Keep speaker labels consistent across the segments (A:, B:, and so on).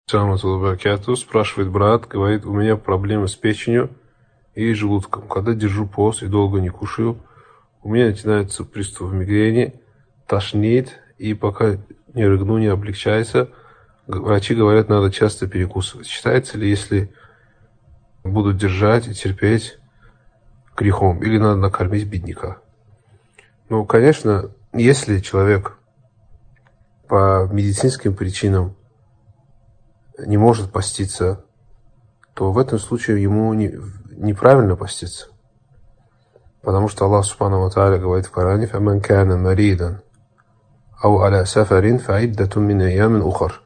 A: Спрашивает брат, говорит, у меня проблемы с печенью и желудком. Когда держу пост и долго не кушаю, у меня начинается приступ мигрени, тошнит, и пока не рыгну, не облегчается. Врачи говорят, надо часто перекусывать. Считается ли, если буду держать и терпеть, грехом? Или надо накормить бедняка? Ну, конечно, если человек по медицинским причинам не может поститься, то в этом случае ему неправильно поститься. Потому что Аллах Субхану ва Тааля говорит в Коране: «Фаман кана маридан ау аля сафарин фаиддатун мин айямин ухар».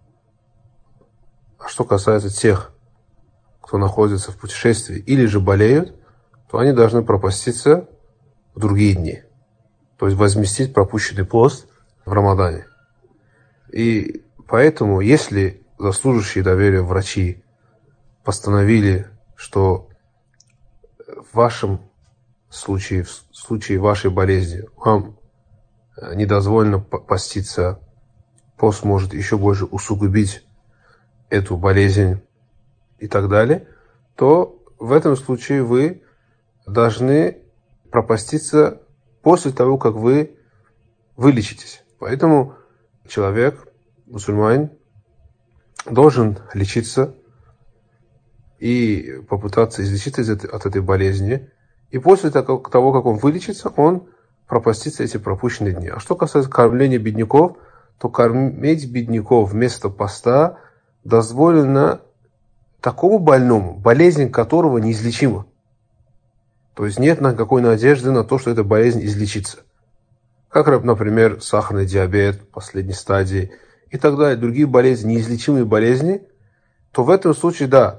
A: А что касается тех, кто находится в путешествии или же болеют, то они должны пропаститься в другие дни. То есть возместить пропущенный пост в Рамадане. И поэтому, если заслуживающие доверия врачи постановили, что в вашем случае, в случае вашей болезни, вам не дозволено поститься, пост может еще больше усугубить эту болезнь и так далее, то в этом случае вы должны пропаститься после того, как вы вылечитесь. Поэтому человек, мусульманин, должен лечиться и попытаться излечиться от этой болезни. И после того, как он вылечится, он пропастится эти пропущенные дни. А что касается кормления бедняков, то кормить бедняков вместо поста дозволено такому больному, болезнь которого неизлечима. То есть нет никакой надежды на то, что эта болезнь излечится. Как, например, сахарный диабет последней стадии и так далее, другие болезни, неизлечимые болезни, то в этом случае, да,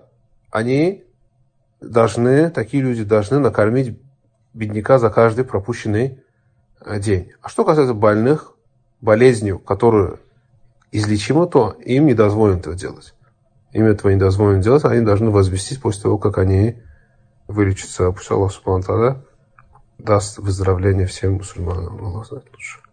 A: такие люди должны накормить бедняка за каждый пропущенный день. А что касается больных, болезнью, которая излечима, то им не дозволено этого делать. Им этого не дозволено делать, они должны возместить после того, как они вылечатся. Пусть Аллах Субхану ва Тааля даст выздоровление всем мусульманам. Аллах знает лучше.